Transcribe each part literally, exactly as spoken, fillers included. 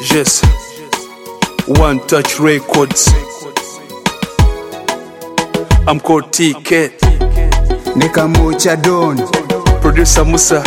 Yes, One Touch Records. I'm called T K. Nekamucha Don. Producer Musa.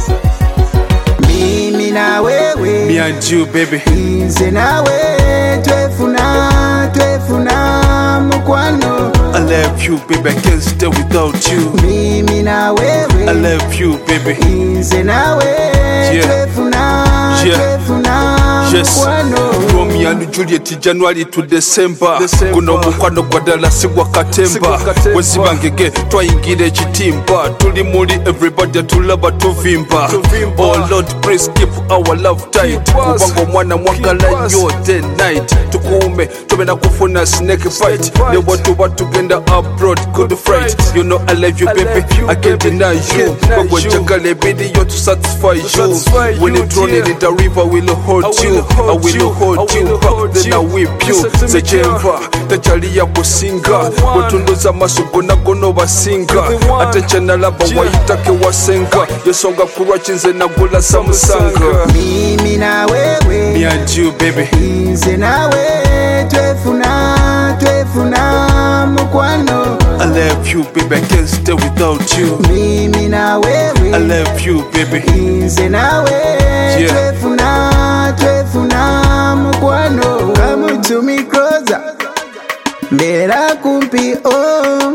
Mimi na wewe, Me and you, baby. Nze nawe, twefuna, twefuna mukwano. I love you, baby. I can't stay without you. Mimi na wewe, I love you, baby. Nze nawe, Yeah. twefuna, Yeah. twefuna Yes. mukwano. Romeo and Juliet, January to December. Kuno mukwano kwa dala sigwa katemba. Wesibangege twayingira ekitimba. Tuli muri everybody tulaba tuvimba. Oh Lord, please keep our love tight. Kubango mwana mwagala nyo day night. Tukuume tubena kufuna snake fight. Ne watu batugenda abroad good fright. You know I love you, baby. I can't deny you. Bagwa jagale video to satisfy you. When it run in the river, will hold you. I will hold you back, then I whip you. Sejemva tachali ya kusinga botunduza masugo nagono basinga ate chanalaba wayitake wasenga yesonga kurwa chinze nagula samusanga. Mimi na wewe, Me and you, baby. Nze nawe, twefuna, twefuna mukwano. I love you, baby. I can't stay without you. Mimi na wewe, I love you, baby. Nze nawe, Yeah. twefuna, twefuna mukwano. Come to me closer, mbera kumpi oh.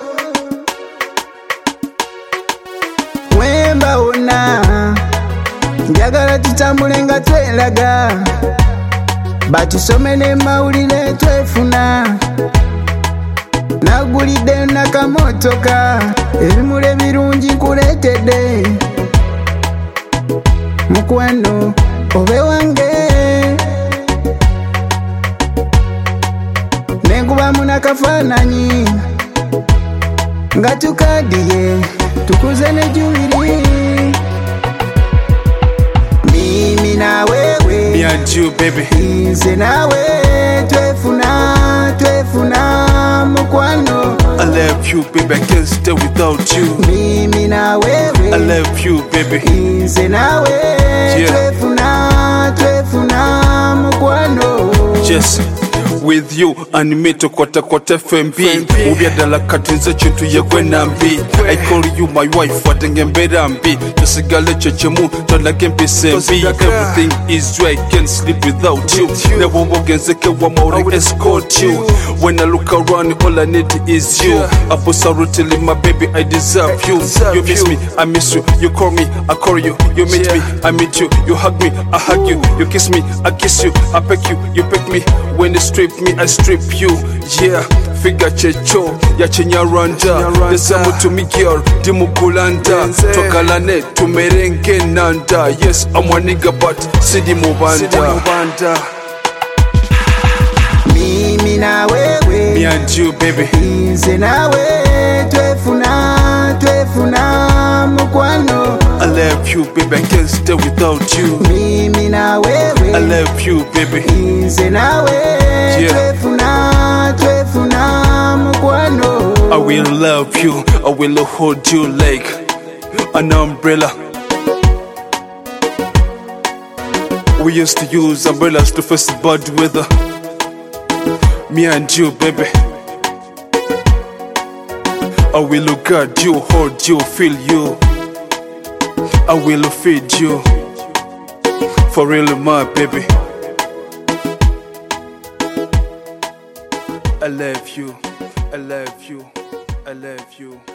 Wemba ona, njagala tutambule nga twelaga, batusome ne mawulire twefuna. Nagulidde nakamotoka, ebimule birungi nkuleetedde. Mukwano obe wange, nenkubamu nakafaananyi nga tukadiye tukuze ne jubiri. Mimi na wewe, Me and you, baby. Nze nawe, twefuna, twefuna mukwano. I love you, baby. I can't stay without you. Mimi na I wewe, love you, baby. Nze nawe, Yeah. twefuna, twefuna mukwano. Yes, with you and me to kwata kwata F M B. Ubyadala katinze chintu yegwe nambi. I call you my wife, watenge mbera mbi. Tusigale chechemu, tolage mpise mbi. Everything is right, can't sleep without you. Never wogenzeke wa mauri escort you. When I look around, all I need is you. Absolutely, my baby, I deserve you. You miss me, I miss you. You call me, I call you. You meet me, I meet you. You hug me, I hug you. You kiss me, I kiss you. I peck you, you peck me. When you strip me, I strip you. Yeah, figure checho ya chinyarwanda. The same to me girl, dimugulanda. Tokalane tumerenge nanda. Yes, I'm one nigga but sidi mubanda. Mimi na wewe, Me and you, baby. Nze nawe, twefuna, twefuna mukwano. I love you, baby. I can't stay without you. Mimi na I wewe, love you, baby. Nze nawe, Yeah. twefuna, twefuna mukwano. I will love you. I will hold you like an umbrella. We used to use umbrellas to face the bad weather. Me and you, baby. I will look at you, hold you, feel you. I will feed you. For real, my baby. I love you. I love you. I love you.